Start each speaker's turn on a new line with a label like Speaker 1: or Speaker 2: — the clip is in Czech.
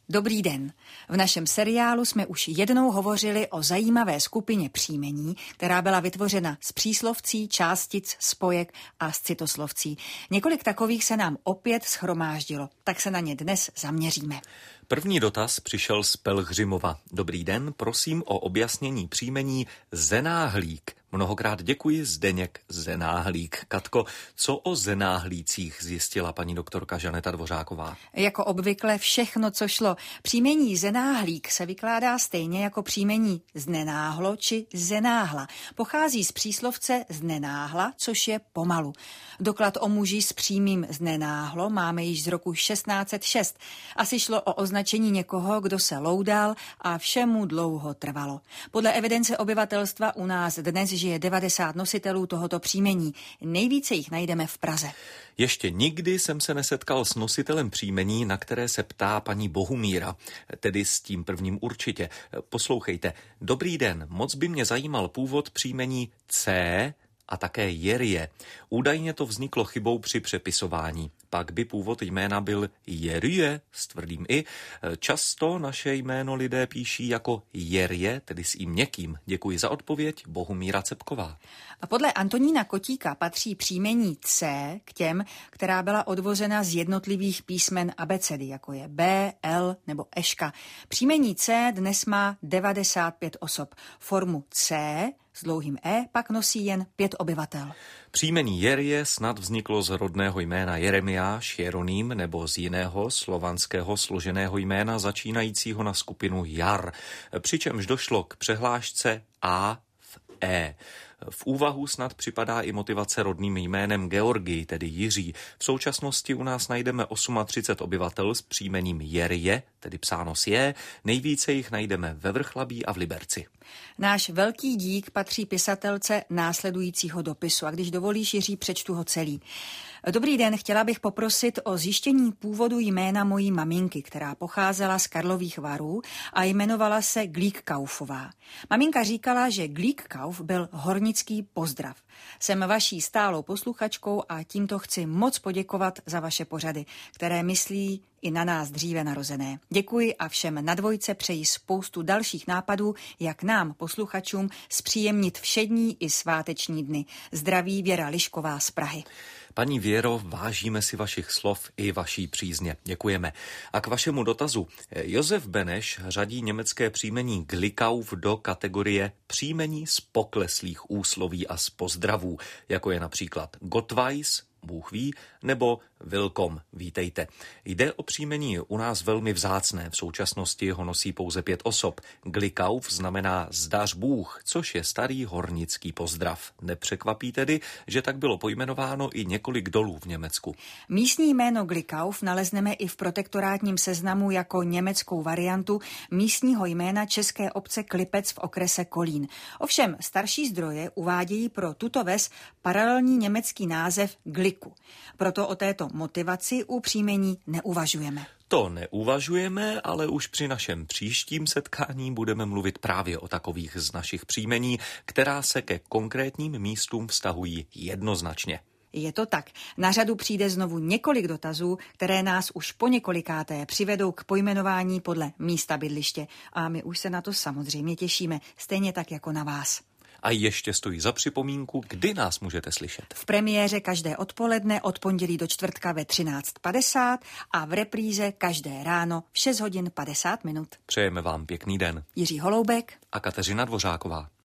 Speaker 1: Dobrý den. V našem seriálu jsme už jednou hovořili o zajímavé skupině příjmení, která byla vytvořena z příslovcí, částic, spojek a z citoslovcí. Několik takových se nám opět shromáždilo, tak se na ně dnes zaměříme.
Speaker 2: První dotaz přišel z Pelhřimova. Dobrý den, prosím o objasnění příjmení Zenáhlík. Mnohokrát děkuji, Zdeněk Zenáhlík. Katko, co o Zenáhlících zjistila paní doktorka Žaneta Dvořáková?
Speaker 1: Jako obvykle všechno, co šlo. Příjmení Zenáhlík se vykládá stejně jako příjmení Znenáhlo či Zenáhla. Pochází z příslovce Znenáhla, což je pomalu. Doklad o muži s přímým Znenáhlo máme již z roku 1606. Asi šlo o označení někoho, kdo se loudal a všemu dlouho trvalo. Podle evidence obyvatelstva u nás dnes žije 90 nositelů tohoto příjmení. Nejvíce jich najdeme v Praze.
Speaker 2: Ještě nikdy jsem se nesetkal s nositelem příjmení, na které se ptá paní Bohumíra, tedy s tím prvním určitě. Poslouchejte, dobrý den, moc by mě zajímal původ příjmení C a také Jerie. Údajně to vzniklo chybou při přepisování. Pak by původ jména byl Jerie s tvrdým i. Často naše jméno lidé píší jako Jerie, tedy s i měkkým. Děkuji za odpověď, Bohumíra Cepková.
Speaker 1: A podle Antonína Kotíka patří příjmení C k těm, která byla odvozena z jednotlivých písmen abecedy, jako je B, L nebo Eška. Příjmení C dnes má 95 osob. Formu C s dlouhým E pak nosí jen 5 obyvatel.
Speaker 2: Příjmení Jerie snad vzniklo z rodného jména Jeremiáš, Jeroným nebo z jiného slovanského složeného jména začínajícího na skupinu Jar, přičemž došlo k přehlášce A v E. V úvahu snad připadá i motivace rodným jménem Georgii, tedy Jiří. V současnosti u nás najdeme 38 obyvatel s příjmením Jerie, tedy psáno s J. Nejvíce jich najdeme ve Vrchlabí a v Liberci.
Speaker 1: Náš velký dík patří pisatelce následujícího dopisu. A když dovolíš, Jiří, přečtu ho celý. Dobrý den, chtěla bych poprosit o zjištění původu jména mojí maminky, která pocházela z Karlových Varů a jmenovala se Glíkkaufová. Maminka říkala, že Glíkkauf byl hornický pozdrav. Jsem vaší stálou posluchačkou a tímto chci moc poděkovat za vaše pořady, které myslí i na nás dříve narozené. Děkuji a všem na Dvojce přeji spoustu dalších nápadů, jak nám, posluchačům, zpříjemnit všední i sváteční dny. Zdraví Věra Lišková z Prahy.
Speaker 2: Paní Věro, vážíme si vašich slov i vaší přízně. Děkujeme. A k vašemu dotazu. Josef Beneš řadí německé příjmení Glikauf do kategorie příjmení z pokleslých úsloví a z pozdravů, jako je například Gottweis, Bůh ví, nebo Wilkom, vítejte. Jde o příjmení u nás velmi vzácné, v současnosti ho nosí pouze 5 osob. Glikauf znamená zdař Bůh, což je starý hornický pozdrav. Nepřekvapí tedy, že tak bylo pojmenováno i několik dolů v Německu.
Speaker 1: Místní jméno Glikauf nalezneme i v protektorátním seznamu jako německou variantu místního jména české obce Klipec v okrese Kolín. Ovšem starší zdroje uvádějí pro tuto ves paralelní německý název Gliku. Proto o této motivaci u příjmení neuvažujeme.
Speaker 2: To neuvažujeme, ale už při našem příštím setkání budeme mluvit právě o takových z našich příjmení, která se ke konkrétním místům vztahují jednoznačně.
Speaker 1: Je to tak. Na řadu přijde znovu několik dotazů, které nás už po několikáté přivedou k pojmenování podle místa bydliště. A my už se na to samozřejmě těšíme, stejně tak jako na vás.
Speaker 2: A ještě stojí za připomínku, kdy nás můžete slyšet.
Speaker 1: V premiéře každé odpoledne od pondělí do čtvrtka ve 13:50 a v repríze každé ráno v 6 hodin 50 minut.
Speaker 2: Přejeme vám pěkný den.
Speaker 1: Jiří Holoubek
Speaker 2: a Kateřina Dvořáková.